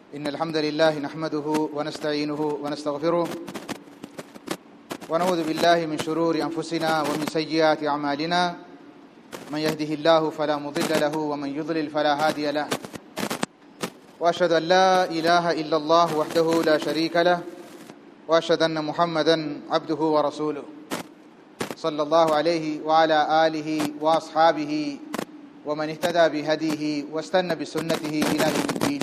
إن الحمد لله نحمده ونستعينه ونستغفره ونعوذ بالله من شرور أنفسنا ومن سيئات أعمالنا من يهده الله فلا مضل له ومن يضلل فلا هادي له وأشهد أن لا إله إلا الله وحده لا شريك له وأشهد أن محمدا عبده ورسوله صلى الله عليه وعلى آله وأصحابه ومن اهتدى بهديه واستنى بسنته إلى يوم الدين.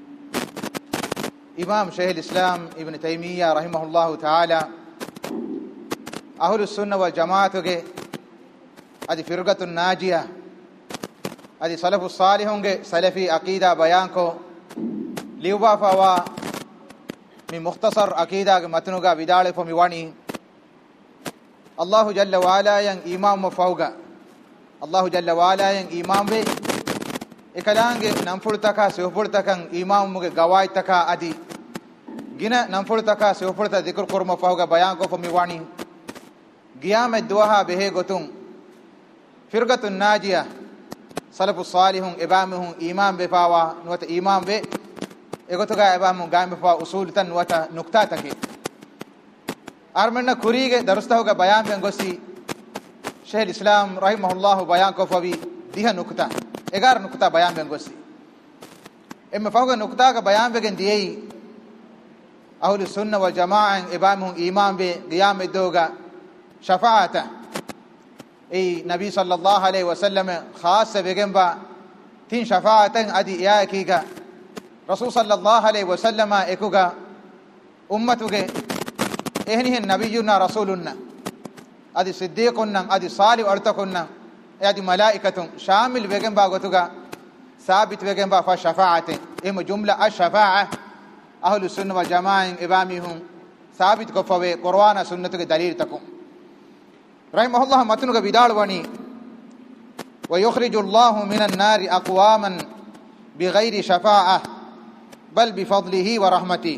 إمام شيخ الإسلام ابن تيمية رحمه الله تعالى أهل السنة والجماعة هذه فرقة الناجية هذه سلف الصالحون سلفي عقيدة بيانكو ليوبا فوا من مختصر عقيدة متنوغا بدال فميواني الله جل وعلا ين إمام فوقا الله جل وعلا ين إمام بي إكلانج نمفلتكا سيوفلتكا إمام غوايتكا أدي جنا نمفلتكا سيوفلتا ذكر قرم فوقا بيانكو فميواني قيام الدوها به قتون فرقة الناجية سلف الصالحون إبامهم إمام بفاوا نوت إمام بي إغتوغا إبامهم قام بفاوا أصولتا نوت نكتاتك أرمنا كوريغ درستهوغا بيان بنغسي شيخ الإسلام رحمه الله بيان كفوي ديها نكتا إغار نكتا بيان بنغسي إما فوق نكتا بيان بغن ديهي أهل السنة والجماعة إبامهم إمام بقيام الدوغا شفاعته أي نبي صلى الله عليه وسلم خاصة بجنبا تين شفاعة أدي إياكيغا رسول صلى الله عليه وسلم إكوغا أمتوغا إهنه نبينا رسولنا أدي صديقنا أدي صالح أرتقنا أدي ملائكة شامل بجنبا غتوغا ثابت بجنبا فشفاعة إما جملة الشفاعة أهل السنة والجماعة إمامهم ثابت كفوي قرآن سنة دليل تكون رحمه الله متنوغ بدالواني ويخرج الله من النار أقواما بغير شفاعة بل بفضله ورحمته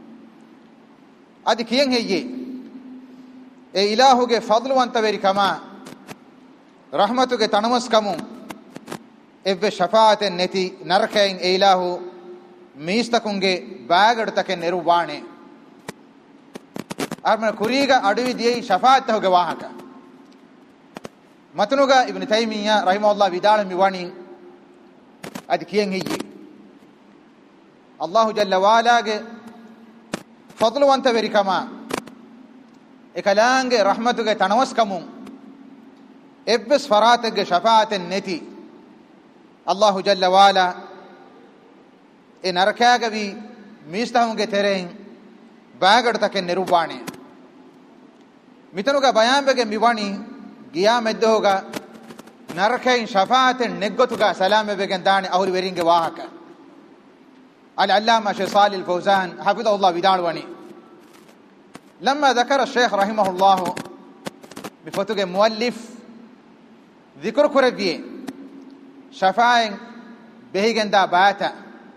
أدي كيين هي إلهوغ فضل وانتبري كما رحمتوغ تنمس كمو إف شفاعة نتي نرخين إلهو ميستكونغ باغرتك نروباني أرمنا كوريغا أدوي دي شفاعته واحكا متنوغا ابن تيمية رحمه الله بدال ميواني أدي كيين هي الله جل وعلا فضل وانت بركما إكلانغ رحمتك تنوس كمو إبس فراتك شفاعة النتي الله جل وعلا إن أركاغ بي ميستهونغ ترين باغرتك نروباني متنوغا بيان بغ ميواني قيام الدوغا نركين شفاعة نقطوغا سلام بغن داني أهل ورينغ واحكا العلامة شيخ صالح الفوزان حفظه الله بدالواني لما ذكر الشيخ رحمه الله بفتوغ مؤلف ذكر كربيه شفاعة بهيغن دا باتا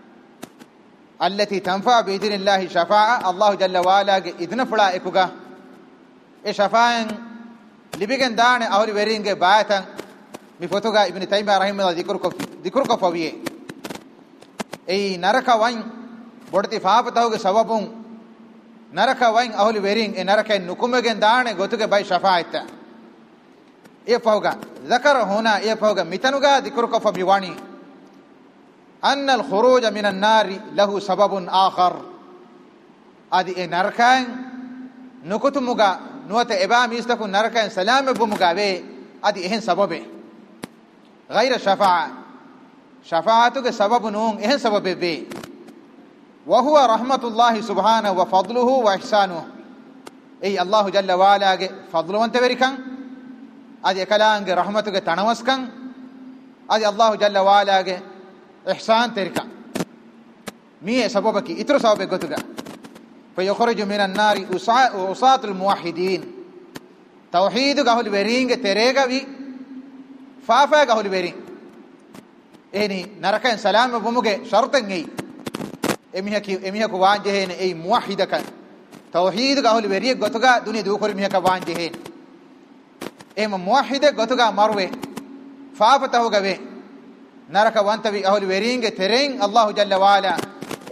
التي تنفع بإذن الله شفاعة الله جل وعلا إذن فلا إكوغا شفاعة لبيغن دان أهل ورينغ باتا بفتوغا ابن تيمية رحمه الله ذكر كفويه أي نركا وين بودتي فافتهوغ سببون نركا وين أهل ورينغ نركا نكمغن دان غوتوغ باي شفاعة يفوغا ذكر هنا يفوغا متنوغا ذكر كفويواني أن الخروج من النار له سبب آخر أدي نركان نكتمغا نوت إبام يستكون نركان سلام بمغاوي أدي إهن سبب غير شفاعة شفاعتك سبب نون إهن سبب بي وهو رحمة الله سبحانه وفضله وإحسانه أي الله جل وعلا فضل وانت بركان أدي كلام رحمتك تنوسكان أدي الله جل وعلا إحسان تركا مية سببك إترو سببك قتوغا فيخرج من النار أصاة الموحدين توحيد قهول بيرينغ تريغا بي فافا قهول بيرينغ إني نركا سلام بموغي شرطنغي إميهك وانجهين أي موحدك توحيد قهول بيرينغ قتوغا دوني دوخور إميهك وانجهين إما موحدك قتوغا مروي فافا تهوغا بي نرك وانت بي أهل ورينغ ترين الله جل وعلا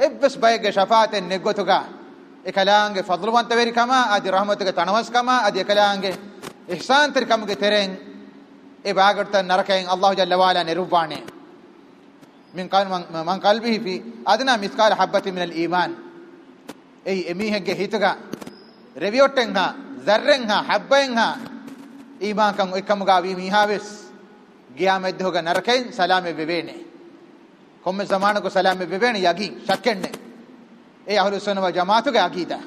ebbes bayge shafaate neggotuga ekalaange fadluwanta veri kama adi rahmatuge tanwas kama adi ekalaange ihsan ter kamge tereng e baagata narakain Allah jalla wala nirubane min qalbihi fi adna mithqal habatin min al iman ei emihege hituga reviotenga zarrenga habbenga iman kan ekamuga wi mihaves giyamed hoga narakain salame bevene komme zamana ko salame bevene yagi shakkenne ei ahlus sunnah wal jamaatu ge aqida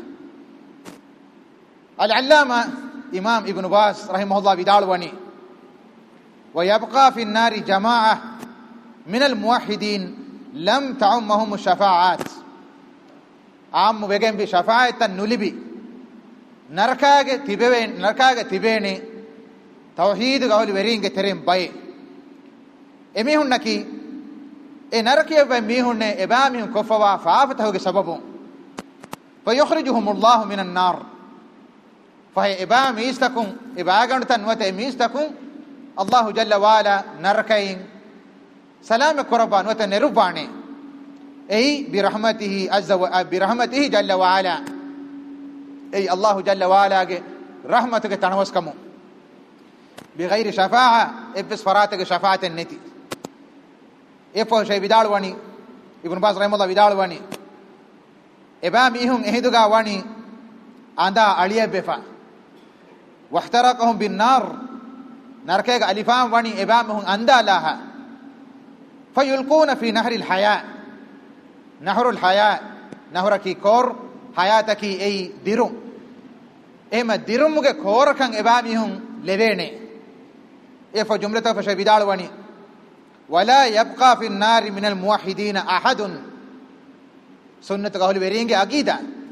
al allama imam ibn baz rahimahullah bidalwani wa yabqa fi an-nar jama'ah min al-muwahhidin lam ta'ummahum ash-shafa'at am wegen bi shafa'atan nulibi narkaage tibene tawhid gawli weringe terem bay emihunaki e narkiye bay mihunne ebamihun kofawa faafatahuge sababun fayukhrijuhum Allah min an-nar fa ebam istakum ebagantan wata emistakun Allah jalla wala narkain salam qurban wata nirubane ei bi rahmatihi azza wa bi rahmatihi jalla wala ei Allah jalla wala ge rahmatuge tanwaskamu بغير شفاعة ابس فراتك شفاعة النتي افو شيء بدالواني ابن باز رحمه الله بدالواني ابام ايهم اهدغا واني اندا عليه بفا واحترقهم بالنار نركيغ الفام واني ابامهم اندا لها فيلقون في نهر الحياة نهر الحياة نهركي كور حياتك اي ديرم اما ديرمغه كوركن ابامهم لبينه إف جملة فشي بدالواني ولا يبقى في النار من الموحدين أحد سنة قول ورينج أكيدا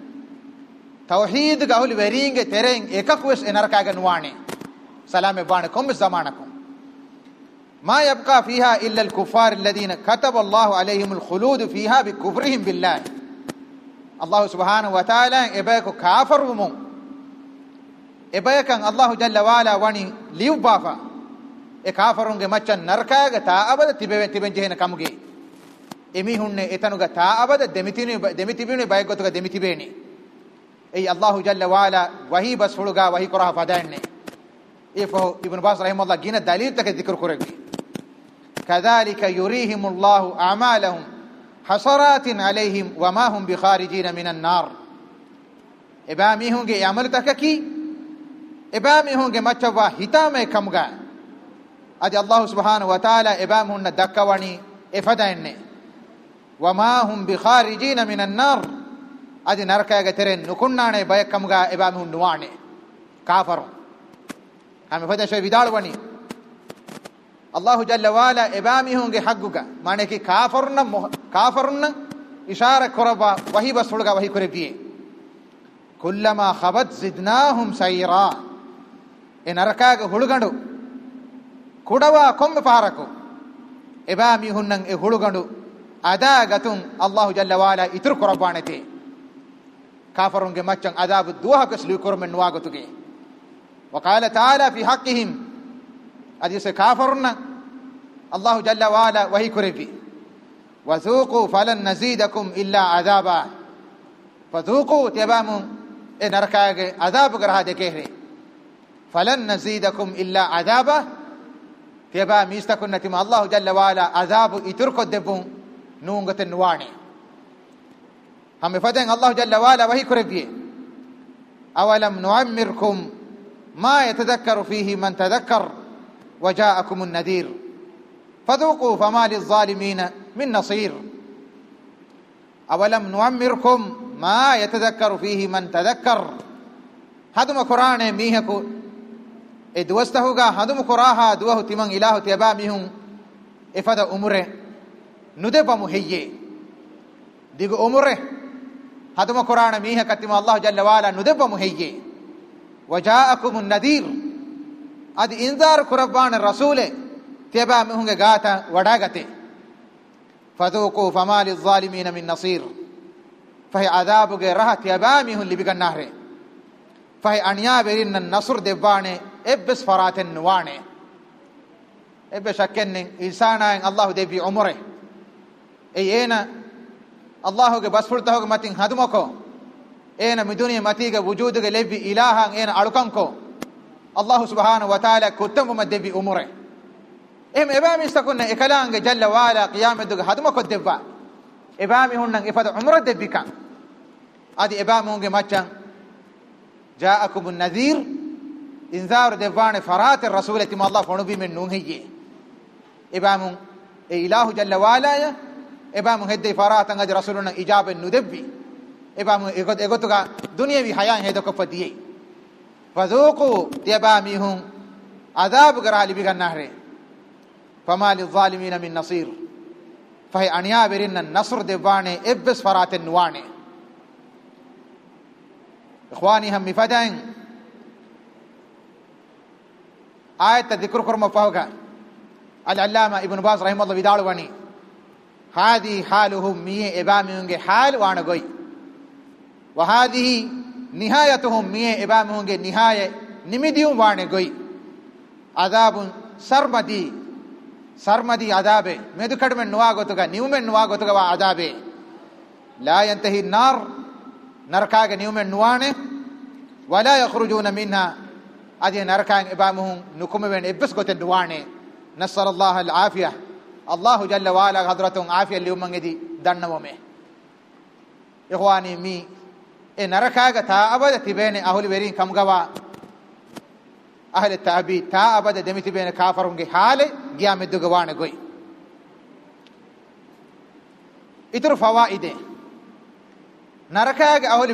توحيد قول ورينج ترين إكاكوس إنركاغ نواني سلام بانكم زمانكم ما يبقى فيها إلا الكفار الذين كتب الله عليهم الخلود فيها بكفرهم بالله الله سبحانه وتعالى إباكو كافر ومو إباكا الله جل وعلا واني ليو بافا e kafarunge maccan narkaga ta abada tiben jehena kamuge emi hunne etanuga ta abada demitibine baygotuga demitibeni ei Allah jalla wala wahi basuluga wahi qura fadanne ifo ibn bas rahimahullah gina dalil tak dhikr kuregi kadhalika yurihim Allah a'malahum hasaratin alayhim wama hum bikharijin minan nar ebami hunge amal takaki ebami hunge maccawa hitame kamuga adi Allah subhanahu wa ta'ala ebamhunna dakkawani efadaenne wama hum bikharijin minan nar adi narkaga teren nukunnane bayakamuga ebamhun nuwane kafar hame fada shay vidalwani Allah jalla wala ebamihunge hagguga maneki kafarunna ishara koraba wahi basuluga wahi korebiye kullama khabat zidnahum sayra enarkaga hulugandu kudawa komme paraku ebami hunnan e hulugandu ada gatun Allah jalla wala itur qurbanate kafarunge maccan adab duha kaslu kormen nuwagotuge wa qala ta'ala fi haqqihim adise kafarunna Allah jalla wala wahi kurebi wa dhuqu falan nazidakum illa adaba fadhuqu tabamu e narkage adab garade kehre falan nazidakum illa adaba تبا ميستكن نتيم الله جل وعلا عذاب يترك دبون نونغت نواني هم فدن الله جل وعلا وهي كربيه أولم نعمركم ما يتذكر فيه من تذكر وجاءكم النذير فذوقوا فما للظالمين من نصير أولم نعمركم ما يتذكر فيه من تذكر هذا قرآن ميهكو edwastahuga hadum quraha duwahu timan ilahu tiaba mihun efada umure nudebamu heyye digo umure hadum qurana miha katima Allah jalla wala nudebamu heyye wajaakumun nadir adi inzar qurban rasule tiaba mihunge gata wadagate fadhuqu fama lizalimin min nasir fahi adabuge rahat tiaba mihun libigannahre fahi aniya berin nasr debane ابس فراتن نوانه ابس شكن انسان الله دبي عمره اي انا Allahuge basfultahoge matin hadumako ena miduniya matiga wujuduge lebbi ilahan ena alukanko Allah subhanahu wa ta'ala kuttamu maddebi umure ebami istakunna ekalange jalla wala qiyameduge hadumako debba ebami hunnan ifada umra debbika adi ebami hunge maccan ja'akumun nadhir inzar devane farat rasulati ma Allah fonubi men nunhiye ebami ilahu jalla wala ya ebami hedde faratan adi rasuluna ijaben nudebbi ebami egotuga duniyawi hayan hedoko fadiye fazuqu ebami hun adab garali bigannahre fama lizalimin min nasir fahi aniya berinna nasr devane ebbes faraten nuwane ikhwani ham mifadain ayat dhikr kurma fawga al-allama ibn baz rahimahullah vidalwani hadi haluhum mi ebamiunge hal wana goy wa hadhihi nihayatuhum mi ebamiunge nihaye nimidium wana goy adabun sarmadi adabe medu kadmen nuwa gotuga niumen nuwa gotuga wa adabe la yantahi nar narkaage niumen nuwane wala yakhrujuna minha adi narkaage ebamuhum nukumen ebbes goten nuwane nasal allah al afiyah allah jalla wa ala hadratun afiyah liumangedi dannawome ikhwani mi e narkaage ta abada tibene ahuli verin kamgawa ahli ta'bid ta abada demiti bene kafarunge hale giyameduge wane goy itur fawaide narakaage ahli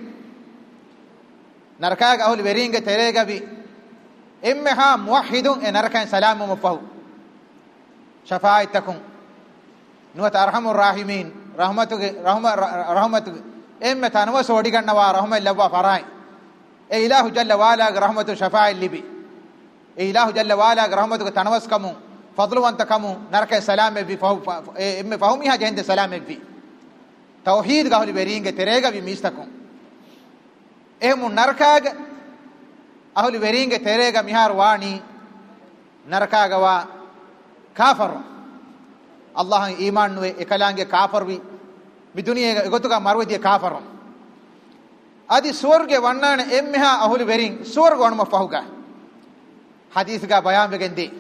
verin ge terega bi imha muwahhidun e narakan salamu mufahu shafaa'atakum nuwat arhamur rahimin rahmatuge emme tanwa sodi gannawa rahmal lawa farai e ilahu jalla wala rahmatu shafa'i libi e ilahu jalla wala rahmatu tanwas kamu fadluwanta kamu naraka salame bi emme fahumiha jende salame bi tawhid gahli beringe terega bi mistakum ehmu narkaga ahli beringe terega mihar wani narkaga wa kafir allah iman nuwe ekalange kafir bi duniya egotuga marwedi kafir adi swarge wannane emmeha ahuli verin swarge wanuma fahuga hadith ga bayan begende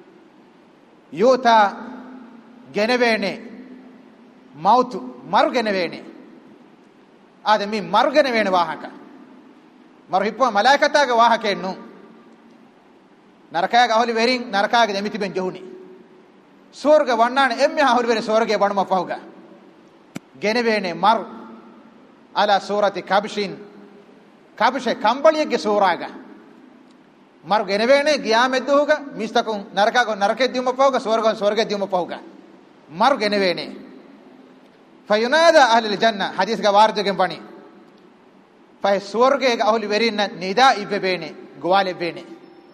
yota genevene maut maru genevene adami maru genevene wahaka maru hippa malaikata ga wahaka ennu naraka ga ahuli verin naraka ga demiti ben johuni swarge wannane emmeha ahuli verin swarge wanuma fahuga genevene maru ala surati kabshin kabshe kambaliyege suraga mar genevene giyameduga mistakun naraka go narake diuma pauga swarga diuma pauga mar genevene fayunada ahli aljanna hadith ga warjugen bani fay swarge ga ahli verinna nida ibebene gwale bene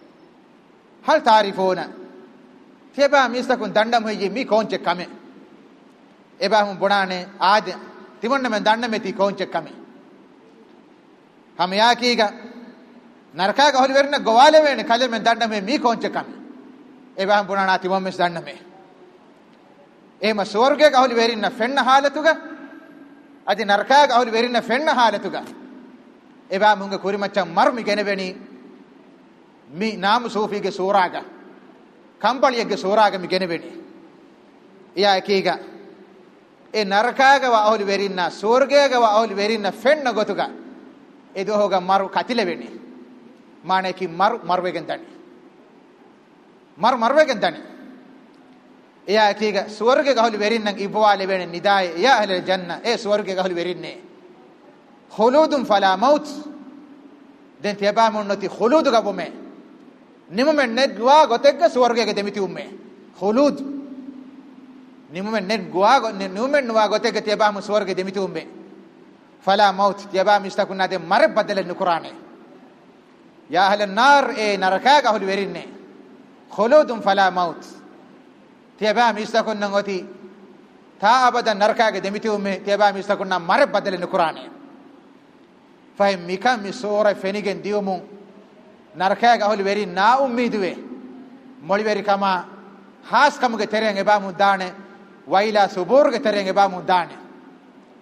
hal tarifuna teba mistakun dandam hoye mi konche kame eba hum bonane aad timonne men danna meti konche kame ham yakiga narka ga holi verna gowale vene kale men danna me mi konche kame eba hum bunana timon mes danna me ema swarge ga holi verinna fenna halatuga adi narka ga holi verinna fenna halatuga eba munga kurimacha marmi geneveni mi nam sufi ge suraga kampaliye ge suraga mi geneveni iya kiga e narakaga wa ahli verinna swargega wa ahli verinna fenna gotuga edo hoga maru katileveni mane ki marwegen dani marwegen dani ya kiga swargega ahli verinna ibwale vene nidaye ya ahli aljanna e swargega ahli verinne khuludun fala maut den teba monnoti khulud ga bome nimumen nedwa gotegga swargega demiti umme khulud nimumen nen guago nimumen nuwa gotege teba mu swarge demiti umbe fala maut teba mistakuna de mare badale nu qur'ane ya ahla an-nar e naraka ga hol verinne khuludun fala maut teba mistakuna ngoti ta abada naraka ga demiti umme teba mistakuna mare badale nu qur'ane fahim mikam mi sura fenigen diumu naraka ga hol verin na ummiduwe moli veri kama has kamuge tereng eba mu dane waila suburge terenge ba mu dane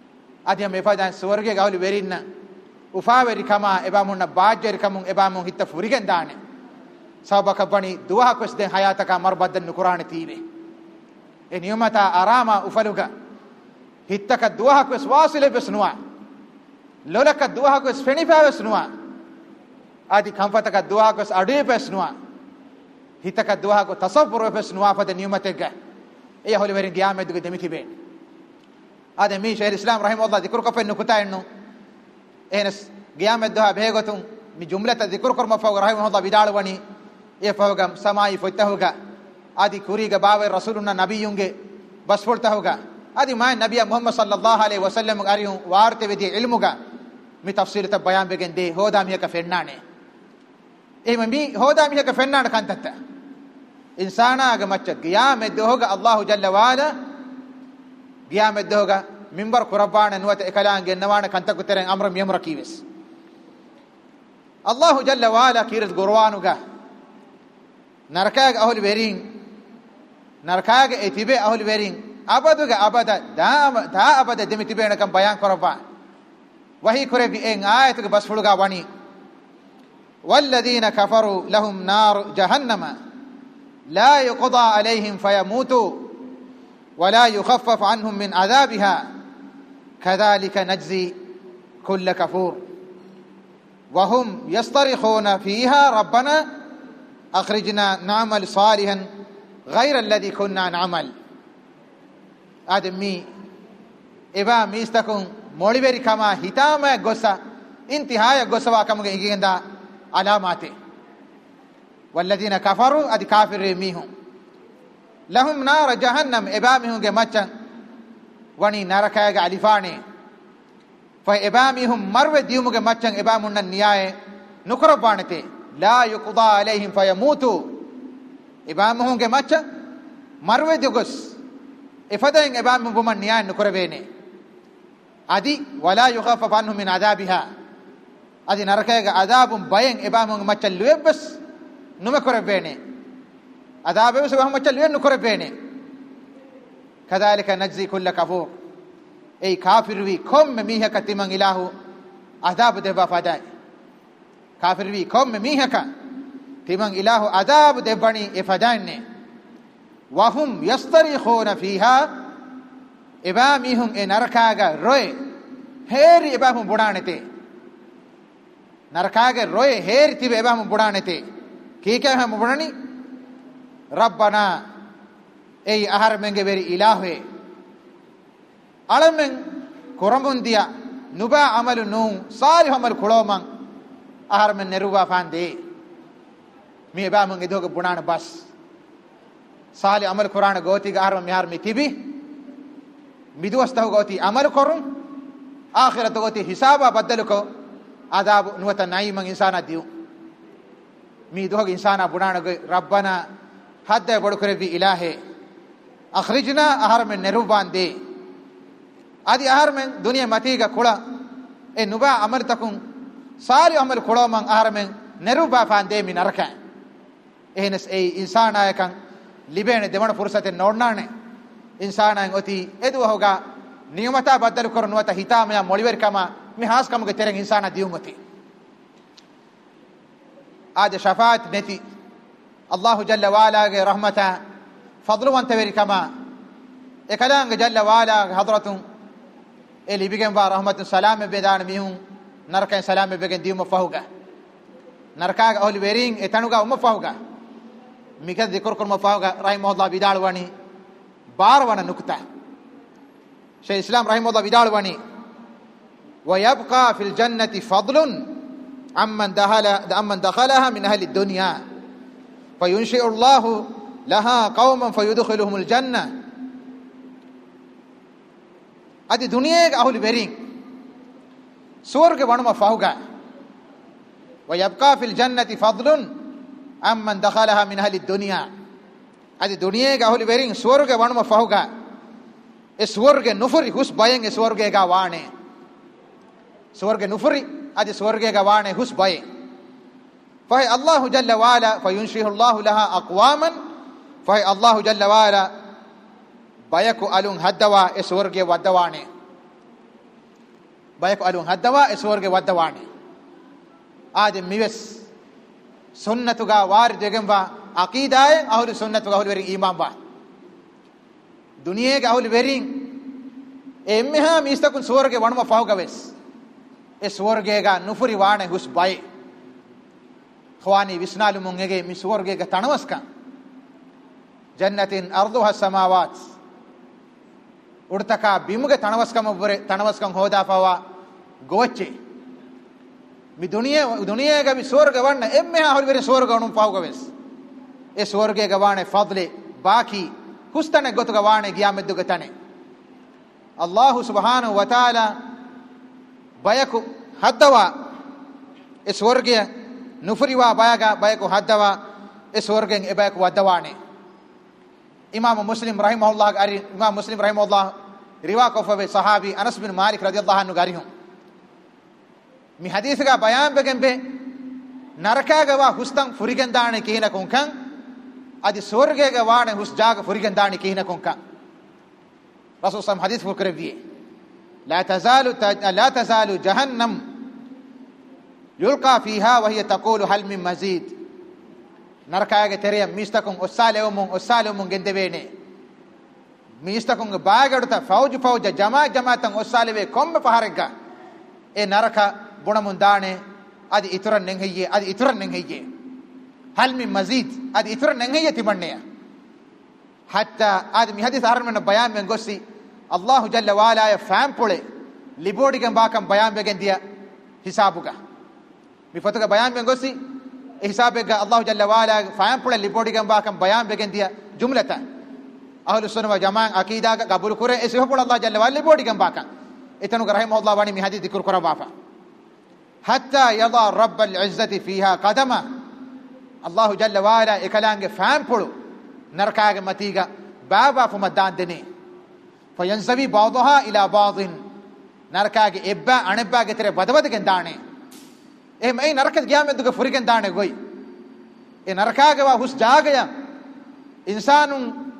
adiya me fadan swarge gawli verinna ufaveri kama ebamunna baajjeri kamun ebamun hitta furigen daane sabaka bani duha kos den hayataka marbadan nukurane tibe e niyamata arama ufaluga hittaka duha kos wasile besnuwa lolaka duha kos fenifa besnuwa adi kamfataka duha kos adi besnuwa hittaka duha ko tasawwur besnuwa fada niyamatega e holi verin giyameduge demitibe ade mi shaykh islam rahimahullah dhikr ko pen nukuta ennu enes giyamed duha begotum mi jumlata dhikr korma faw rahimahullah vidalwani e fawgam samai fotahuga adi kuriga bawe rasulunna nabiyunge basfolta hoga adi ma nabiya muhammad sallallahu alaihi wasallam ariyun warte vedi ilmuga mi tafsir ta bayan begen de hoda mi ka fennane e mi hoda mi ka fennane kantatta insana aga macca giyamed duhoga allah jalla wala giyamed duhoga minbar qurabana nuwata ekalange nawana kantaku teren amram yamra kiwes allah jalla wala kirat qur'anuga narkaga ahul verin narkaga etibe ahul verin abaduga abada da abada demitibe nakam bayan koraba wahi korebi en ayatuga basfuluga wani walladheena kafaru lahum nar jahannama la yuqda alaihim fayamutu ولا يخفف عنهم من عذابها كذلك نجزي كل كفور وهم يصطرخون فيها ربنا أخرجنا نعمل صالحا غير الذي كنا نعمل آدمي إبا ميستكون موليبري كما هتاما غسا انتهاء غسوا كما يجيندا علاماته والذين كفروا أدي كافر ميهم لهم نار جهنم إبامهم جمتشن وني ناركايا عليفاني فإبامهم مرو ديوم جمتشن إبامنا النياء نكربانته لا يقضى عليهم فيموتوا إبامهم جمتشن مرو ديوغس إفدين إبامهم بمن النياء نكربينه أدي ولا يخفف عنهم من عذابها أدي ناركايا عذاب بين إبامهم جمتشن لوبس نمكربينه عذاب بس وهم مچلين نكربينه كذلك نجزي كل كفور اي كافر وي كم ميها كتمن اله عذاب دبا فداي كافر وي كم ميها كتمن اله عذاب دبني افدانه وهم يسترخون فيها ابامهم ان نركاغا روي هير ابامهم بودانته نركاغا روي هير تي ابامهم بودانته كيكه هم بوداني ربنا اي اهر منگه بری الهه علمن كرمونديا نبا عمل نو صالح عمل كلومن اهر من نروبا فاندي مي با من ادوگ بونان بس صالح عمل قران گوتي گهر ميار مي تيبي ميدوستو گوتي عمل كرون اخرت گوتي حساب بدلكو عذاب نوت نايم انسان ديو مي دوگ انسان بونان ربنا حد بڑکرے بھی الہے اخرجنا اہر میں نروبان دے ادی اہر میں دنیا متی کا کھڑا اے نبا عمل تکون سارے عمل کھڑا من اہر میں نروبا فان دے من رکھا اہنس اے انسان آئے کن لبین دیوان فرصت نوڑنا نے انسان آئیں ہوتی ادو ہوگا نیومتا بدل کرنوتا ہتا میں مولیور کما میں ہاس کم کے تیرے انسان دیوں ہوتی آج شفاعت نیتی الله جل وعلا رحمته فضل وانت بير كما اكلان جل وعلا حضرته اللي بيجن با رحمه السلام بيدان ميهم نركن سلام بيجن ديو مفهوغا نركا اول بيرين اتنوغا مفهوغا ميك ذكر كل مفهوغا رحمه الله بيدال واني بار وانا نكته شيخ الاسلام رحمه الله بيدال واني ويبقى في الجنه فضل عمن دخلها من اهل الدنيا فينشئ الله لها قوما فيدخلهم الجنة ادي دنيا اهل بيرين سورگ ونما فاوغا ويبقى في الجنة فضل عمن دخلها من اهل الدنيا ادي دنيا اهل بيرين سورگ ونما فاوغا اسورگ نفري حس باين اسورگ گا وانه سورگ نفري ادي سورگ گا وانه حس باين فهي الله جل وعلا فينشئ الله لها أقواما فهي الله جل وعلا بيكو ألون هدوا اسورجي ودواني bayko alun haddawa e suwarge waddawani ade miwes sunnatuga waridegamba aqeedaye ahlu sunnatuga ahlu verin iman ba duniyege ahlu verin emmeha mistakun suwarge wanuma fawgaves e suwargega nufuri wane hus bay khwani visnalu mungege mi suwargega tanwaska jannatin arduha samawat urtaka bimuge tanwaskam hoda fawa goche mi duniyega mi suwarge wanna emmeha ahlu verin suwarge wanum fawgaves e suwargega wane fadle baki hustane gotuga wane giyameduga tane Allah subhanahu wa ta'ala bayaku haddawa e swarge nufriwa bayaku haddawa e swargen e bayaku waddawane imam muslim rahimahullah riwa ko fa sahabi Anas bin Malik radiyallahu anhu garihum mi hadith ga bayan begembe narakaga wa hustan furigendane kihina kunkan adi swarge ga wane husjaga furigendane kihina kunkan رسول الله حديث فكر فيه لا تزال جهنم يلقى فيها وهي تقول هل من مزيد نركاغ تريم ميستكم اسالم گندبيني ميستكم باغدتا فوج جماعتن اسالوي كم فهرگا اي نركا بونمنداني ادي اترن نهيي هل من مزيد ادي اترن نهيي تمنيا حتى آدم حديث آرمن بيان من قصي الله جل وعلا فهم پڑے لبوڑی کم باکم بیان بگن دیا حسابوگا مفتوگا بیان من قصي حسابوگا الله جل وعلا فهم پڑے لبوڑی کم باکم بیان بگن دیا جملتا اہل السنة والجماعة عقیدہ کا قبول کرے اسے پڑا الله جل وعلا لبوڑی کم باکم اتنو رحمه الله وانی می حدیث ذکر کرا وافا حتى يضع رب العزة فيها قدما الله جل وعلا اکلانگ فهم پڑو نركاغ متيغا بابا فمدان دني فينزوي بعضها الى بعض نركاغ ابا انبا گتره بدبد گندانه اهم اي نركت گيامدغ فريگندانه گوي اي نركاغ وا حس جاگيا انسان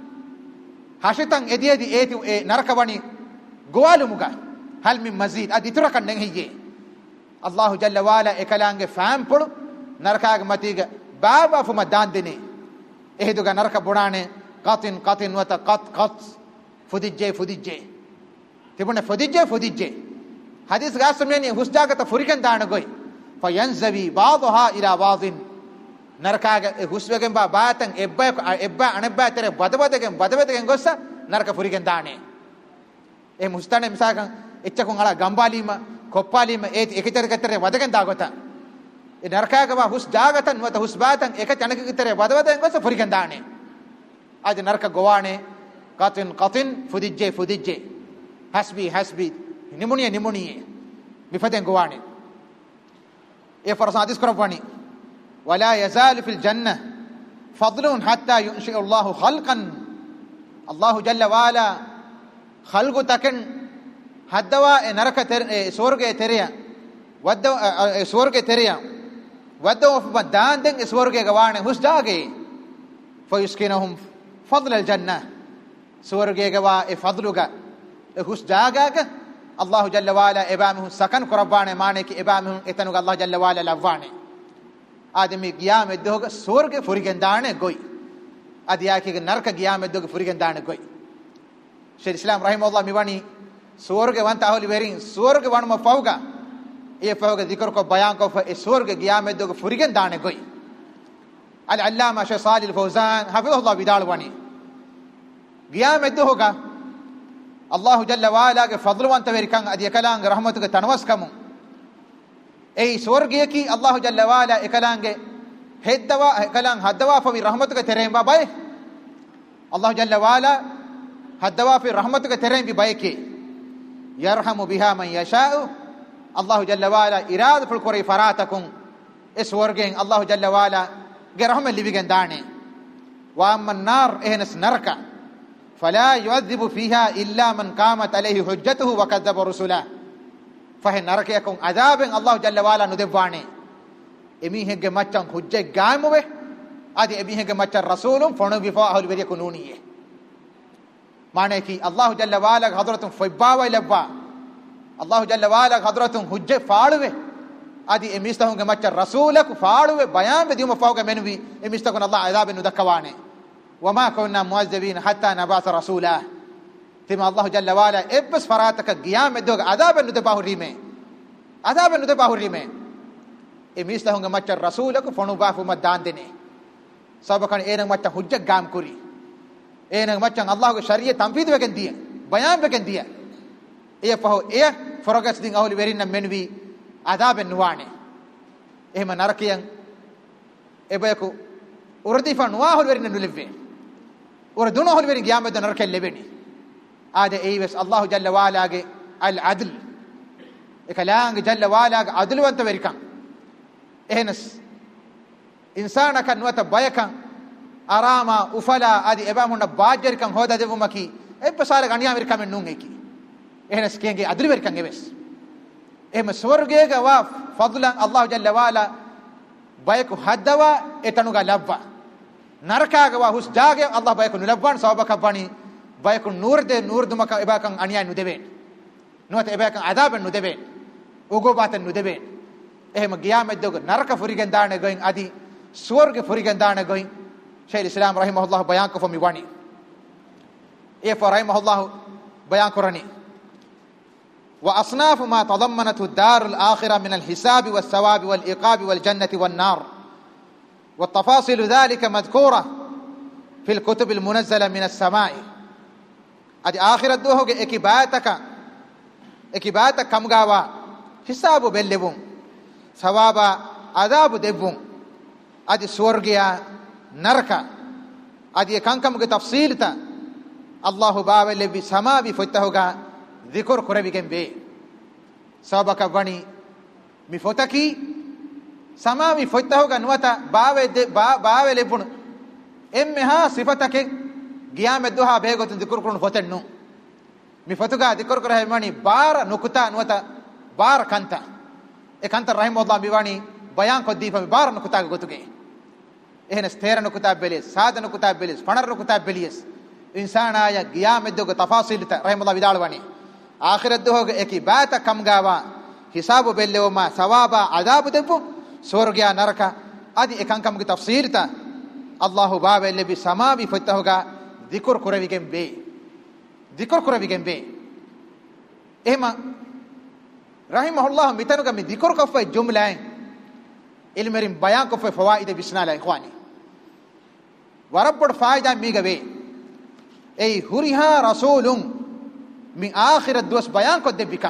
حشتن اديدي ايتي اي نركواني گوالمگا هل من مزيد ادي تركن نهيي الله جل وعلا اكلانگ فهم پڑ نركاغ متيغا بابا فمدان دني ehduga naraka bunane qatin wata qat fudijje tibune fudijje hadis gasmeni husjagata furikan daana goy fayanzawi ba'daha ila ba'din naraka huswegen ba baatan ebba anebba tere badabadegen gossa naraka furikan daane e mustane misakan echchakun ala gambalima koppalima ekitere wadagen dagota e narakaga wa hus jagatan wata husbatan eka chanaka kitere badwaden gosa furigandane ad naraka gowane qatin fudijje hasbi nimuniye bifaden gowane e farsa hadis korabani wala yazal fil jannah fadlun hatta yunshi Allah khalqan Allah jalla wala khalqu takan haddawa e naraka sorge tereya wadda sorge tereya ودوا فبدان دين سورگه گوانه حس جاگه فيسكنهم فضل الجنه سورگه گوا فضلوگا حس جاگه الله جل وعلا ابامه سكن قربانه معنی کہ ابامه اتنو الله جل وعلا لوانه آدمی قیام دوگ سورگه فرگندانه گوئی ادیا کہ نرک قیام دوگ فرگندانه گوئی شیخ الاسلام رحمه الله میوانی سورگه وانت اهل ویرین سورگه وان مفوگا ये फौग जिक्र को बयान को स्वर्ग गया में दो फुरिगन दाने कोई अल अल्लामा शेख सालिह फौजान हफिज़हुल्लाह विदालवानी गया में दो होगा अल्लाह जल्ल वाला के फضलवन तवेरिकं अदि कलांग रहमत के तनवस कमु ए स्वर्ग की अल्लाह जल्ल वाला एकलांग हेदवा कलांग हदवा फवि रहमत के तेरे बाय अल्लाह जल्ल वाला हदवा फि रहमत के तेरे भी बाय के यरहमु बिहा मन यशाउ الله جل وعلا إرادة في القرى فراتكم اسورجين الله جل وعلا جرهم اللي بيجنداني وأما النار إهنس نركا فلا يعذب فيها إلا من قامت عليه حجته وكذب رسله فهي نركا يكون عذاب الله جل وعلا ندفعني إميه جمعتن حجة قائمه أدي إميه جمعتن رسول فنو بفاء أهل بريء كنونيه معنى كي الله جل وعلا حضرة فيبا ويلبا ಅಲ್ಲಾಹು ಜಲ್ಲ ವಾಲ ಹದ್ರತು ಹುಜ್ಜೆ ಫಾಳುವೆ ಅದಿ ಎ ಮಿಸ್ತಹುಂಗೆ ಮಚ್ಚ ರಸೂಲಕು ಫಾಳುವೆ ಬಯಾನ್ ದಿಯುಮ ಫಾವುಗೆ ಮೆನುವಿ ಎ ಮಿಸ್ತಕುನ ಅಲ್ಲಾಹ್ ಅದಾಬೆನು ದಕ್ಕವಾನೆ ವಮಾ ಕುನ್ನ ಮುಅಜ್ಜಬೀನ ಹತ್ತಾ ನಬಾಸ ರಸೂಲಾ ತಿಮ ಅಲ್ಲಾಹು ಜಲ್ಲ ವಾಲ ಎಬ್ಬಸ್ ಫರಾತಕ ಗಿಯಾಮ್ ಎದ್ದೋಗ ಅದಾಬೆನು ದೆ ಬಾಹುರಿಮೆ ಎ ಮಿಸ್ತಹುಂಗೆ ಮಚ್ಚ ರಸೂಲಕು ಫಣು ಬಾಫು ಮದ್ದಾಂದೆನೆ ಸಬಕನ ಏನಂಗ ಮಚ್ಚ ಹುಜ್ಜ ಗಾಮ್ ಕುರಿ ಏನಂಗ ಮಚ್ಚ ಅಲ್ಲಾಹು ಶರಿಯ ತಂಫೀದ್ ಬೇಕೆನ್ ದಿಯ ಬಯಾನ್ ಬೇಕೆನ್ ದಿಯ ಎ ಫಹು ಎ ಫರಗಸ್ ದಿಂ ಅವಲಿ ವೆರಿನ ಮೆನುವಿ අදාබෙන් නුවානේ එහෙම නරකයන් එබයකු උරදිෆා නුවාහුල් වෙරින්න නුලෙව්වේ උර දුනහුල් වෙරින් ගියාමෙද නරකෙල් ලෙබෙනි ආද ඒවස් අල්ලාහ් ජල්ල වාලාගේ අල් අදල් එකලාංග ජල්ල වාලාගේ අදල්වන්ත වෙරිකන් එහෙනස් ඉන්සානක නුවත බයකන් අරාමා උෆලා আদি එබමුණ බාජරිකන් හොද දෙවුමකි එප්පසාර ගණියා වෙරිකමෙන් නුන් එකි එහෙනස් කියන්ගේ අදල් වෙරිකන් එවස් එහෙම ස්වර්ගයේක වා ෆضلا අල්ලාහ් ජල්ල වාලා බයක හදවා එතනුග ලබ්වා නරකාග වා හුස් ජාගේ අල්ලාහ් බයක නුලබ්වන් සවබක බණි බයක නූර් දුමක එබකන් අනියයි නුදෙවෙන් නොත එබකන් අදාබෙන් නුදෙවෙන් උගෝබතන් නුදෙවෙන් එහෙම ගියාමෙද්දෝග නරක ෆුරිගෙන් දාන ගොයින් අදි ස්වර්ග ෆුරිගෙන් දාන ගොයින් ෂයිඛ් ඉස්ලාම් රහිමහුල්ලාහ් බයාන් කොෆමි වණි ඒ ෆරහිමහුල්ලාහ් බයාන් කරණි وأصناف ما تضمنته الدار الآخرة من الحساب والثواب والإيقاب والجنة والنار والتفاصيل ذلك مذكورة في الكتب المنزلة من السماء أدي آخرة دوهوغ إكباتك كم غاوا حساب بلبون ثواب عذاب دبون أدي سورغيا نركا أدي كم تفصيل تا الله باب اللي سما بفتهوغا ذكر كربي كمبي سبك بني مفتكي سما مفتهوغا نوتا باوي لبون امها صفتك قيام الدوها بيغوت ذكر كرن فتنو مفتوغا ذكر كره ماني بار نكتا نوتا بار كانتا اي كانتا رحمه الله بيواني بيان قدي بار نكتا غوتوغي ehna stera nukuta belis sada nukuta belis panar nukuta belis insana ya qiyam eddoga tafasil ta rahimullah vidalwani akhirat doga eki bata kamgawa hisabu bellewma sawaba adabu debbu swargya naraka adi ekankam ge tafsir ta allah baaba lebi samabi fatahuga dhikr kuravigen be ehma rahimahullah mitanuga mi dhikr kaffa jumlain ilmerin bayan kaffa fawaid bisnala ikhwani warabud faida migawe ei huriha rasulun min akhirat dos bayan ko debika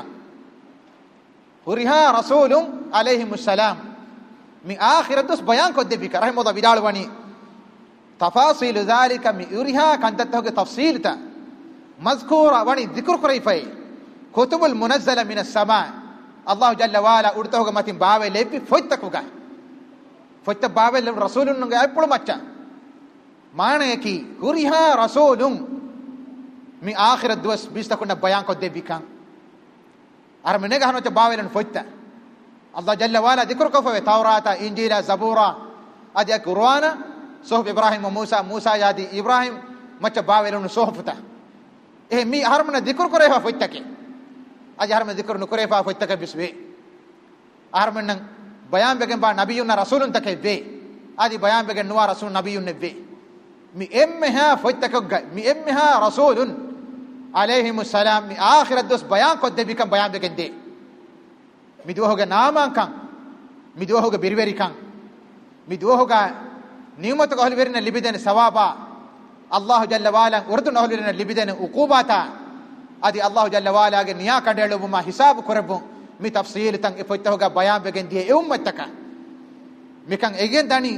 huriha rasulun alayhi assalam min akhirat dos bayan ko debika rahimahullah vidalwani tafasil dhalika mi huriha kantathoge tafsilta mazkura wani dhikr kurayfai kutubul munazzala min as-sama allah jalla wala urtahoge matin baave lepi foittakuga foitta baave le rasulun nga epulu macha maaneki huriha rasulun mi akhirat dos bistakuna bayan ko debikan armenega hanote baawelen foitta allah jalla wala dhikr ko fa tawrata injila zabura adi qur'ana suhuf ibrahim wa musa yadi ibrahim macha baawelen suhufta e mi harmana dhikr ko refa foittake aji harmana dhikr nu ko refa foittake biswe harmana bayan begen ba nabiyuna rasulun take be adi bayan begen nuwa rasul nabiyun nebbe mi emha foittake mi emha rasulun alayhi assalam mi akhirat dos bayan ko debikan bayan begen de mi duhoga namankan mi duhoga birverikan mi duhoga niyamatu ko halverina libidene sawaba allah jalla wala urdun halverina libidene uqubata adi allah jalla wala ge niya kadelu ma hisab korabu mi tafsil tan e foittahoga bayan begen de e ummataka mikan egen dani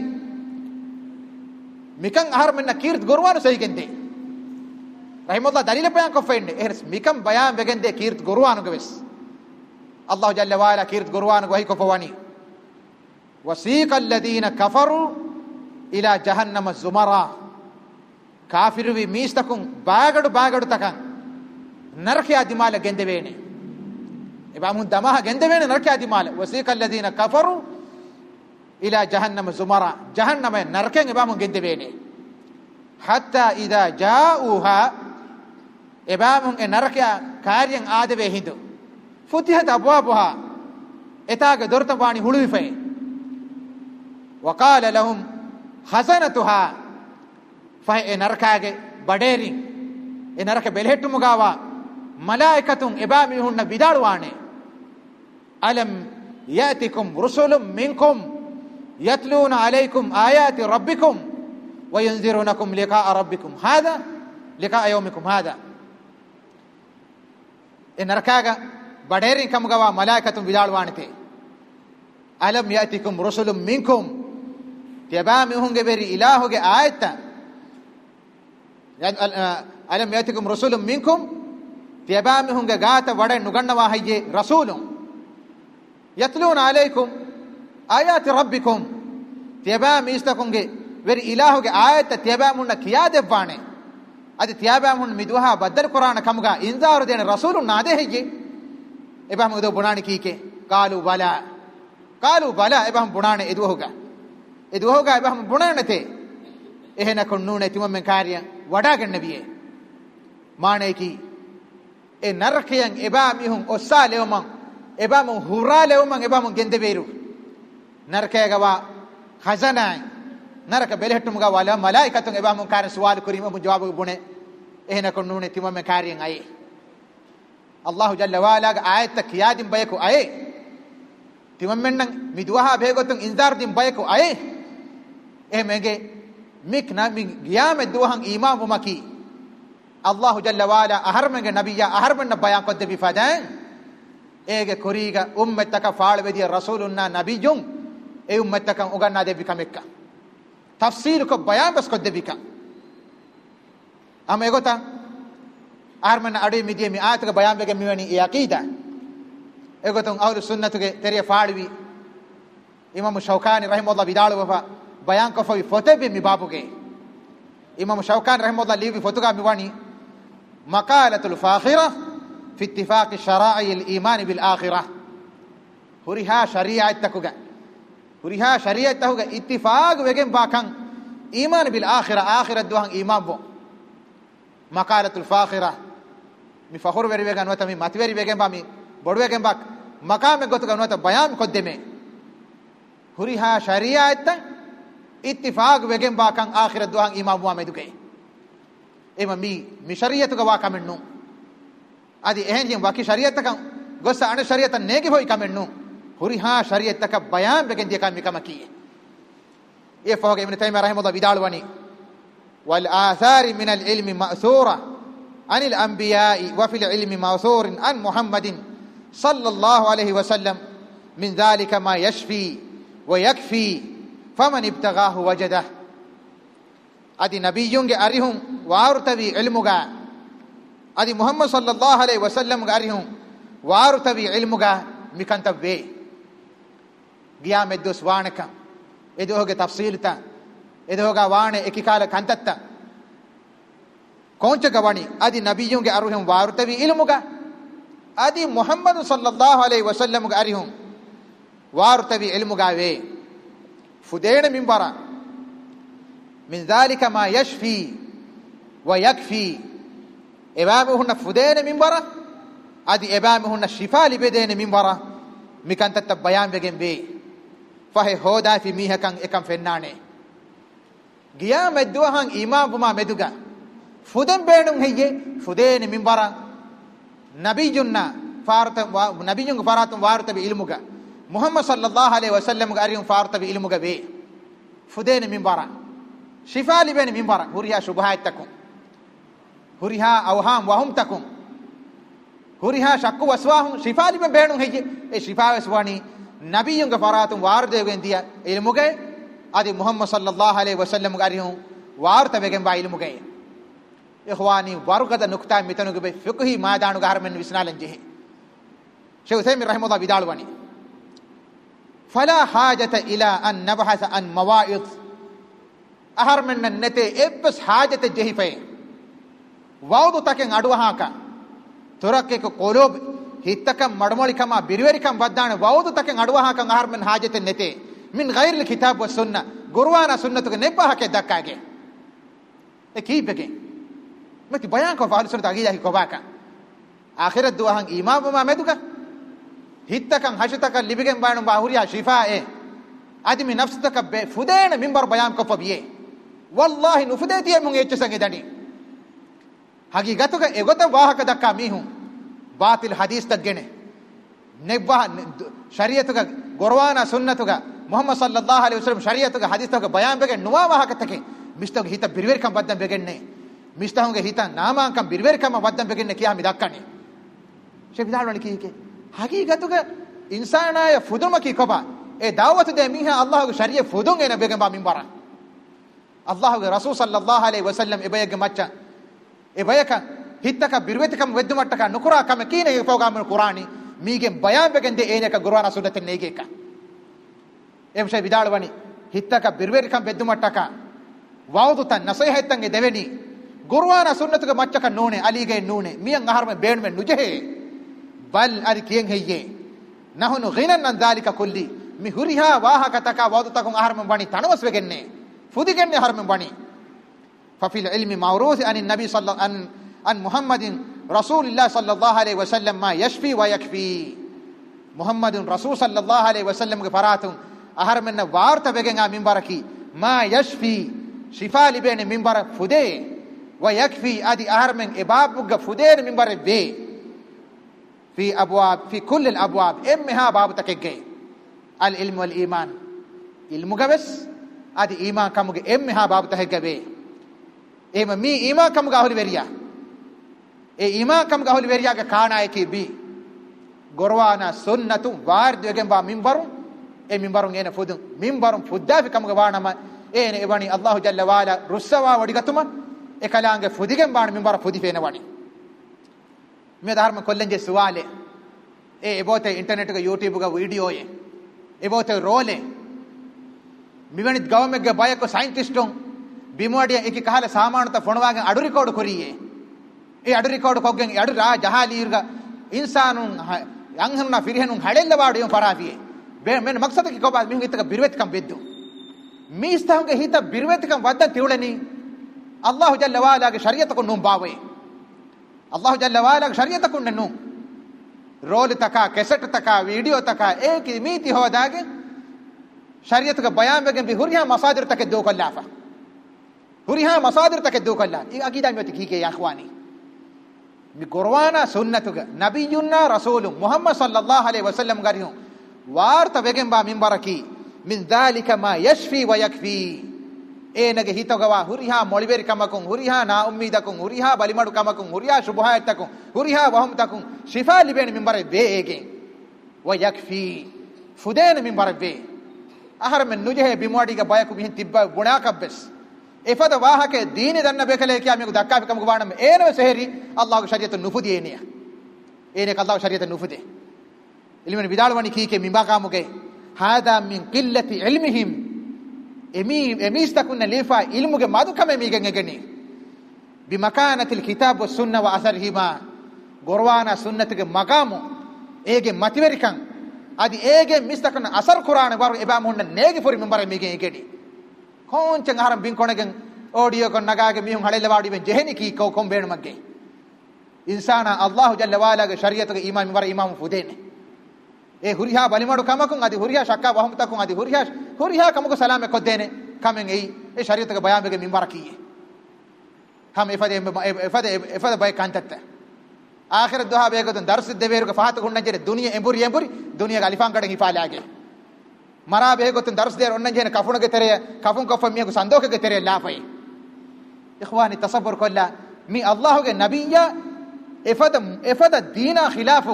mikan ahar menna kirt gorwanu sahigende rahimullah dalil bayan ko fende ehs mikam bayan begende kirt gorwanu geves allah jalla wala kirt gorwanu go hay ko fawani wasiqa alladhina kafaru ila jahannam zumara kafiru wi mistakum baagadu takan narke adimala gende vene ibamun damaha gende vene narke adimala wasiqa alladhina kafaru ila jahannam zumara jahannam narke ibamun gende vene hatta idha ja'uha ibamun narke karyan adave hindu فتحت أبوابها إتاك دورتباني هلوي في وقال لهم خزنتها فهي نركاك بديرين نرك بلهت مغاوا ملائكة إبامي هن بدارواني ألم يأتكم رسل منكم يتلون عليكم آيات ربكم وينذرونكم لقاء ربكم هذا لقاء يومكم هذا نركاك بديرين كم غوا ملائكة بدارواني ألم يأتكم رسل منكم تبامي هن بيري إلهك آيات ألم يأتكم رسول منكم تبامي هنگا غاتا وڑے نگنوا ہے رسول يتلون عليكم آيات ربكم تبامي استكونگے وری الہو کے آیت تبامن کیا دبانے ادی تبامن مدوها بدل قرآن کمگا انذار دین رسول نادے ہے ابام ادو بنانی کی کے قالوا بلا ابام بنانے ادو ہوگا ابام بنانے تھے ehna konnune timmen karya wadagen nabiye maane ki e narkiyan eba mihun ossaleoman eba mun huraleoman eba mun gende beru narkega wa khazana narka belhettum ga wala malaikatun eba mun kar suwal kurima mun jawab bune ehna konnune timmen karyan aye Allah jalla wala ga ayat kiyadim bayko aye timmen nan midwaha begotun inzar dim bayko aye mege mikna min qiyam duhan imam maki Allah jalla wala aharmenge nabiyya aharmen bayan kodde bi fadan ege koriga ummataka faalwedi rasulunna nabiyun e ummataka uganna de bikamekka tafsir ko bayan bas kodde bika am egota aharmen ade midiye mi ayataka bayan bege miwani e aqida egoton ahlus sunnatuge teriya faalwi imam shawkani rahimahullah bidalu wafa bayan ko foi fote be mi babuge imam shawkani rahimahullah livi fotuga mi wani maqalatul fakhira fi ittifaq shara'i al-iman bil akhirah huriha shari'at takuga ittifaq wegen bakan iman bil akhirah akhirat duhan iman bo maqalatul fakhira mi fakhur veri vegan wata mi matveri vegen ba mi bodu vegen bak maqam gotuga wata bayan koddeme huriha shari'at ittifaq wegen bakan akhirat duhan iman bo ameduke ema mi shari'atu ga wa kamennu adi ehenjin waki shari'ata kan gossa ane shari'ata negi hoy kamennu huriha shari'ata ka bayan wegen dia kan mi kamaki e foge ibn taymiyah rahimahullah bidalwani wal athari min al ilmi ma'thura an al anbiya'i wa fil ilmi ma'thur an muhammadin sallallahu alayhi wa sallam min dhalika ma yashfi wa yakfi faman ibtaghahu wajadah adi nabiyunge arihum warutavi ilmuga adi muhammad sallallahu alaihi wasallam ge arihum warutavi ilmuga mikantavve giyamed dos wanaka edoge tafsilta edoga wane ekikala kantatta koncha gawani adi nabiyunge arihum warutavi ilmuga adi muhammad sallallahu alaihi wasallam ge arihum warutavi ilmuga ve fudena minbara من ذلك ما يشفي ويكفي إمامهن فدين من برا أدي إمامهن الشفاء لبدين من برا مكان تتبيان بجن بي فهي هودا في ميها كان إكم فنانه قيام الدوهان إمام بما مدوغا فدين بينهم هي فدين من برا نبينا فارت وارت بعلمك محمد صلى الله عليه وسلم قارين فارت بعلمك بي فدين من برا شفاء لبين منبر هريها شبهات تكون هريها أوهام وهم تكون هريها شك وسواهم شفاء لبين بينهم هي شفاء وسواني نبي غفرات وارد وينديا علمك ادي محمد صلى الله عليه وسلم غاريهم وارت بگن با علمك اخواني ورغد نقطه متنوگ به فقهي مادانو غار من وسنالن جه شيخ ثيمين رحمه الله بدالواني فلا حاجه الى ان نبحث عن مواعظ ahar men nete ebbes hajate jehife wawdu taken aduwahaka torakke ko kolob hittakam madmolikama birwerikam waddane wawdu taken aduwahaka ahar men hajate nete min ghair al kitab was sunnah gurwana sunnatu ke nebahake dakkage e kibege meti bayan ko faal sunnat agida hi kobaka akhirat duwahan imam ma meduka hittakan hashitakan libigen baanum ba huriya shifaa'e adimi nafsataka be fudeena minbar bayan ko pabiye wallahi nufudetiye mun echsange dani haqiqatuka egota wahaka dakka mihun batil hadis taggene nebba shariatuka qur'ana sunnatuka muhammad sallallahu alaihi wasallam shariatuka hadisuka bayan bege nuwa wahaka take mistog hita birwer kam baddam begenne mistahunge hita naman kam birwer kam baddam begenne kiya mi dakkani she bidalwani kike haqiqatuka insana fuduma ki koba e dawatu de miha allah ge shariya fudun ena begen ba minbara allah ge rasul sallallahu alaihi wasallam ibayge macha ibayaka hittaka birwetikam weddumattaka nukura kam kine e program qur'ani mige bayan begen de eneka qur'ana sunnaten negeka em she bidalwani hittaka birwetikam weddumattaka wawdu tan nasihatten ge deveni qur'ana sunnatuge maccaka nune alige nune miyan aharme beenme nujehe bal ari kiyen heyye nahunu ghinan an dalika kulli mi huriha wahakataka wawdu takun aharme bani tanwas wegenne fudigenne aharme bani fa fil ilmi mawruth an nabi sallallahu an muhammadin rasulillah sallallahu alaihi wasallam ma yashfi wa yakfi muhammadun rasul sallallahu alaihi wasallam ge faratun aharme na warta wegenga minbaraki ma yashfi shifa libene minbar fude wa yakfi adi aharmen ibabga fude minbar be في أبواب في كل الأبواب إمها باب تكجي العلم والإيمان المجبس هذه إيمان كم إمها باب تكجي إما مي إيمان كم قاهل بريا إيمان كم قاهل بريا كخانا إكي بي غروانا سنة وارد يجمع با منبرون منبرون إيه نفودن منبرون فودا في كم قوانا ما إيه نباني الله جل وعلا رسوا وديكتوما إكلانge فوديكم بان منبر فودي فينا واني मैं धार में कोल्लन जे सवाल है ए बहुत है इंटरनेट का यूट्यूब का वीडियो है ए बहुत है रोल है मिवनित गवर्नमेंट के बाय को साइंटिस्टों बीमारियां एक कहाले सामान तो फोनवागे अडु रिकॉर्ड करी है ए अडु रिकॉर्ड को गंगे अडु रा जहालीरगा इंसानु अंगना फिरहनु हडेल्ला वाडियो फराफिए बे मैं मकसद की को बात मी हित का बिरवेत कम बेद्दु मी इस्ताहं के हित बिरवेत कम वद्द तिवळनी अल्लाह जल्ल वाला के शरीयत को नुम बावे अल्लाह जल्ल वाला शरीयत कुंडनु रोल तका कैसेट तका वीडियो तका एक मीति होदागे शरीयत का बयान बेगन भी हुरिया मसादिर तक दो कल्लाफा हुरिया मसादिर तक दो कल्ला ये अकीदा में ठीक है या इखवानी मी कुराना सुन्नतुगा नबियुना रसूल मुहम्मद सल्लल्लाहु अलैहि वसल्लम गरियो वार्त बेगन बा मिंबरकी मिन ذلك ما यशफी व यकफी ಏನಗೆ ಹಿತಗವ ಹುರಿಹಾ ಮೊಳಿಬೇರಿ ಕಮಕುಂ ಹುರಿಹಾ ನಾ ಉಮ್ಮೀದಕುಂ ಹುರಿಹಾ ಬಲಿಮಡು ಕಮಕುಂ ಹುರಿಹಾ ಶುಭಹಾಯತಕುಂ ಹುರಿಹಾ ವಹಮತಕುಂ ಶಿಫಾ ಲಿಬೇನ ಮಿಂಬರೆ ಬೇಗೆ ವ ಯಕ್ಫಿ ಫುದೇನ ಮಿಂಬರೆ ಬೇ ಅಹರ ಮೆನ್ ನುಜೆ ಬಿಮಾಡಿಗ ಬಯಕು ಬಿಹಿನ್ ತಿಬ್ಬ ಗುಣಾಕಬ್ಬಸ್ ಇಫದ ವಾಹಕೆ ದೀನಿ ದನ್ನ ಬೇಕಲೆ ಕ್ಯಾ ಮಿಗು ದಕ್ಕಾ ಕಮಗು ಬಾಣಂ ಏನೋ ಸಹರಿ ಅಲ್ಲಾಹು ಶರಿಯತ ನುಫುದಿ ಏನಿಯ ಏನೆ ಅಲ್ಲಾಹು ಶರಿಯತ ನುಫುದಿ ಇಲ್ಮನ ಬಿದಾಳವನಿ ಕೀಕೆ ಮಿಂಬಾಕಾಮುಗೆ ಹಾದಾ ಮಿನ್ ಕಿಲ್ಲತಿ ಇಲ್ಮಿಹಿಂ emistakun lifa ilmuge madukame migengeni bimakaanatil kitab was sunna wa atharihima gorwana sunnatige magamu ege mativerikan adi ege mistakun asar qur'an waru eba munna nege fori membare migengeni konchen haram bin konegen audio kon nagage mihun halele wadi ben jeheni ki ko kom benu magge insana allah jalla wala ge shariatuge iman membare imam fudene ए हुरिहा बलिमडु कमकुं अदि हुरिहा शक्का वहमतकुं अदि हुरिहा कमको सलाम को देने कमें ए शरीयत के बयान के मिंबर किए हम इफद बाय कांतत आखिर दुआ बेगो तो दर्स देवेर के फात गुंडन जे दुनिया एंबुरी दुनिया अलिफां कड़े हिफा लागे मरा बेगो तो दर्स देर उन्नन जे कफुन के तेरे कफुन को फमिया को संदोक के तेरे लाफई इखवानी तसव्वुर कोल्ला मी अल्लाह के नबिया इफद दीना खिलाफो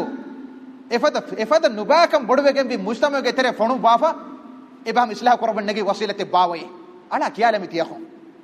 efada nubakam bodwegen bi mujtama ge tere fonu bafa ebam islah korban nagi wasilate bawai ala kiyala mitiyakhon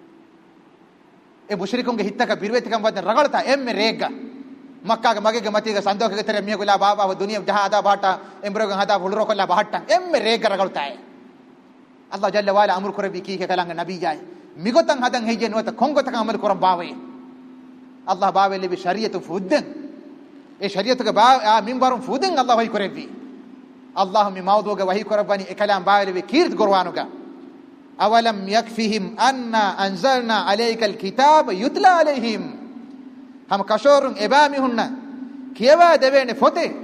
e mushrikun ge hittaka birwetikam wadan ragalta emme rega makka ge mage ge matiga sandoke ge tere miyagula baba dunia jahada bata embrogen hada hulro kolla bahatta emme rega ragalta hai allah jalla wala amr korabi ki ke kalanga nabi jay migotan hadan heje nota kongotan amal koram bawai allah bawai le bi shariatu fudden ए शरीयत के बा मिंबरम फूदें अल्लाह वही करेबी अल्लाह में मौदू के वही करबनी ए कलाम बाले वे कीर्त गुरवानो का अवलम यकफिहिम अन्ना अंजलना अलैकल किताब युतला अलैहिम हम कशोरुं एबामी हुन्ना कियवा देवेने फोते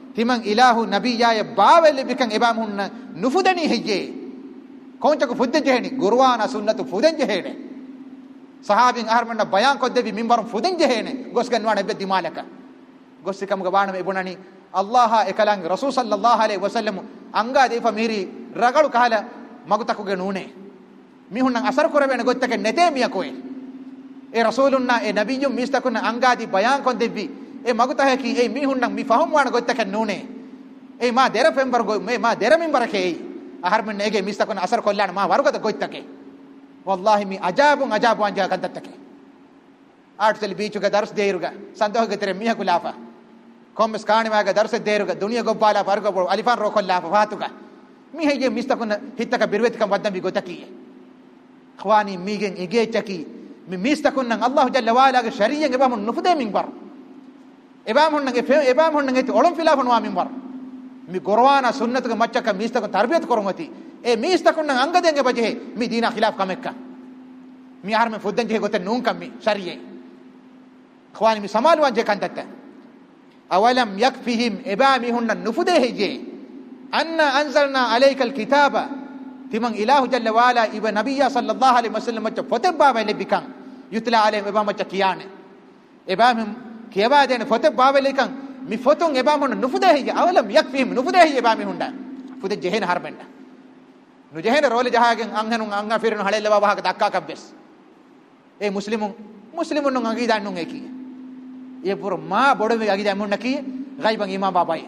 timan ilahu nabiyya baaweli bikan ebam hunna nufudani hejje konchako fudde jeheni qur'ana sunnatu fuden jehene sahabin aharmanna bayan koddevi minbar fuden jehene gosganwana be dimalaka gosikam gabana me bunani allah ekalang rasul sallallahu alaihi wasallam anga defa miri ragalu kahala magutakuge nune mihunnan asar korabene gottake nete miya koy e rasulunna e nabiyyum mistakuna angadi bayan koddevi e magutahe ki e mihunnan mi fahumwana gottake nune e ma dera fembar go me ma dera minbar ke aharmen ege mistakuna asar kollana ma warugata gottake wallahi mi ajabun anja kantattake artel beachuga dars deiruga sandohge tere miha kulafa kommes kaanimaga dars deiruga duniya gobbala pargo alifan ro kollafa fatuga mi hege mistakuna hittaka birwetikam waddam bi gotaki khwani migen ege chaki mi mistakuna allah jalla wala ge shariyen ge bamun nufude minbar ebam honnan eti olom filafun wa minbar mi qur'ana sunnatuge machaka mistakun tarbiyat korumati e mistakun angadenge baje mi dina khilaf kamekka mi harme fuddan je goten nun kammi shariye khwani mi samal wanje kantatta awalam yakfihim ibami hunna nufude heje anna anzalna alayka alkitaba timan ilahu jalla wala ibn nabiyya sallallahu alaihi wasallam macha fotabba bale bikan yutla alayhim ibama macha kiyane ibamim kiyaba den fotabba bale kan mi foton ebamon nufude heje awalam yakfihim nufude heje ibami hunda fude jehen harbenda nu jehena role jahagen anhenun anga firun halelle baba hak dakka kabbes e muslimun nu agida nun eki e pur ma bodu me agida mun naki gaiban imam babai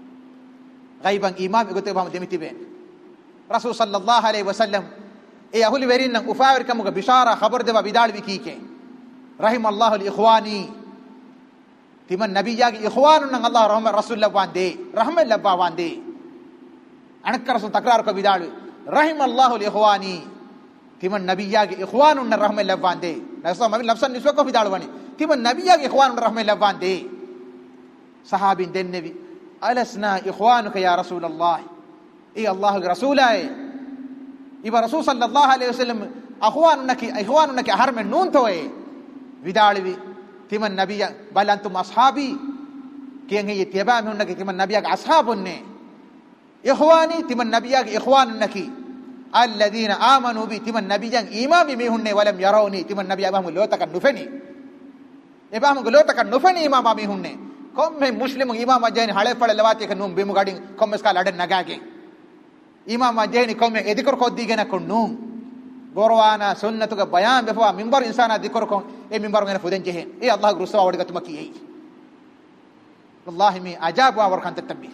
gaiban imam egote bam demiti ben rasul sallallahu alaihi wasallam e ahuli verin nan ufawir kamuga bishara khabar deba bidal wikike rahimallahu al ikhwani timan nabiyya gi ikhwanun nan allah rahmat rasulullah wande rahmat labba wande anakkar sun takrar ko bidal rahimallahu al ikhwani timan nabiyya gi ikhwanun nan rahmat labba wande nasa mabi lafsan niswa ko bidal wani timan nabiyya gi ikhwanun rahmat labba wande sahabin den nabi alasna ikhwanuka ya rasulullah allah rasulai iba rasul sallallahu alaihi wasallam ikhwanunaki harmen nun toy vidalwi timan nabiyya bal antum ashabi kiyen he tibam hunnaki timan nabiyya ashabunne ikhwani timan nabiyya ikhwanunaki alladhina amanu bi timan nabiyya imami mi hunne walam yarawni timan nabiyya bahum lotakan nufeni ebahum lotakan nufeni imama mi hunne komme muslimu imama jeni hale pale lawati kan num bimu gadin komme ska laden nagage imama jeni komme edikor koddigena konnu qur'ana sunnatuga bayan befa minbar insana dikor kon e minbar ngena fuden jehen e allah rusuwa wadiga tumaki ei wallahi mi ajabu awar kan tatabbi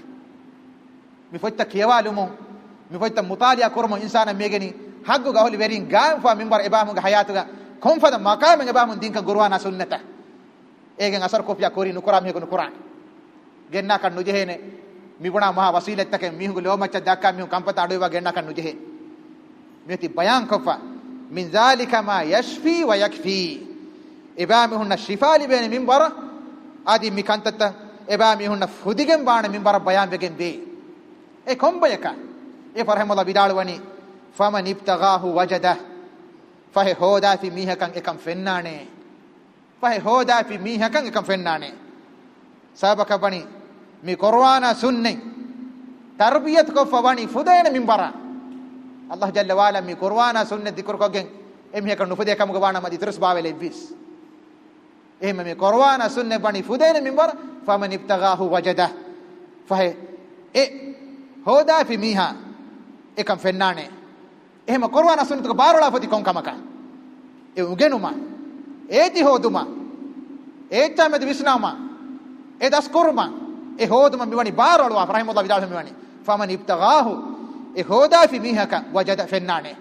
mi fotta kiyawalumo mi fotta mutaliya kormo insana megeni haggu gaholi verin gaam fa minbar ebamu ga hayatuga kon fada maqam ebamu dinka qur'ana sunnata egen asar kopya kori nukuram hego nukuran genna kan nujehene mi guna maha wasilat take mi hugo lo macha dakka mi kampata adowa genna kan nujehe meti bayan kofa min zalika ma yashfi wa yakfi ibami hunna shifali ben minbar adi mi kantata ibami hunna fudigen baana minbar bayan begen be e kombayaka e farhamullah bidalwani faman ibtaghahu wajada fa hoda fi mihakan ekam fennane fa hoda fi mihakan ekam fennane sabaka bani mi qur'ana sunni tarbiyat ko fawani fudayna minbara allah jalla wala mi qur'ana sunna dikor ko gen em he kan nufude kam gwana madi terus bawele bis em mi qur'ana sunna bani fudayna minbar faman ibtaghahu wajada fa e hoda fi miha ekam fennane em qur'ana sunna ko barola fati kon kamaka e ugenuma eti hoduma eta med visnama e das kurma e hoduma mi wani barola rahimullah bidal mi wani faman ibtaghahu e hoda fi mihaka wajada fennane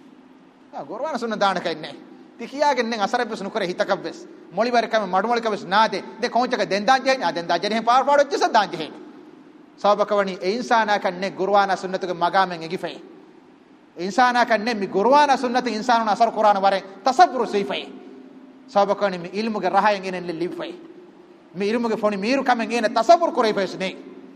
qur'ana sunna daana kenne tikiyagen nen asarabes nukore hitakabbes moli barkam madmol kabes naade de konchaka dendanje na dendanje ne par par wacce sadanje he sabakawani e insana kanne qur'ana sunnatuge magamen egife insana kanne mi qur'ana sunnatu insanuna asar qur'ana ware tasabbur sifai sabakawani mi ilmuge rahayen enen le lifai mi ilmuge foni miru kamen ene tasabbur korey fesne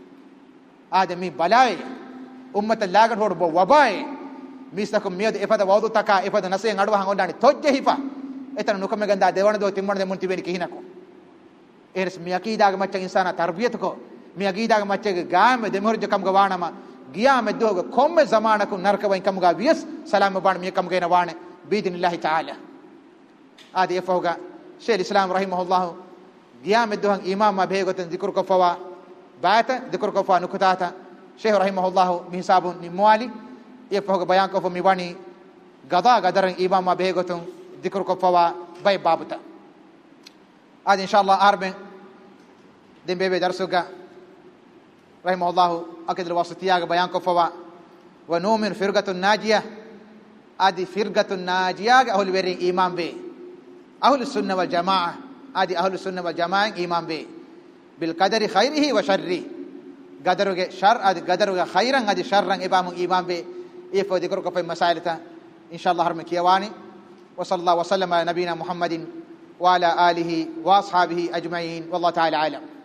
ade mi balai ummata lagan hod bo wabai misakum miyad efada wawdu taka efada nasen adwa hangondani tojje hifa etan nukame ganda dewana do timmon de munti beni kihinako eres mi aqida ga macca insana tarbiyat ko mi agida macce gaam de morje kam ga wana ma giya me doga komme zamana ku narka wain kam ga vies salam ban mi kam ga na wane biidhnillah ta'ala adi foga shaykh islam rahimahullah giya me dohan imam ma begoten zikr ko fawa baata zikr ko fa nukutata shaykh rahimahullah mi hisabun ni mwali foga bayan ko mi wani gada gadaran imam ma begoten zikr ko fawa bay babuta adi inshallah arbe dem bebe darsuga رحمه الله أكد الواسطية بيان كفوا ونؤمن فرقة الناجية أدي فرقة الناجية أهل بيرين إيمان به أهل السنة والجماعة أدي أهل السنة والجماعة إيمان به بالقدر خيره وشره قدر شر أدي قدر خيرا أدي شرا إبام إيمان به إفو ذكرك في مسائلته إن شاء الله هرم كيواني وصلى الله وسلم على نبينا محمد وعلى آله وأصحابه أجمعين والله تعالى أعلم.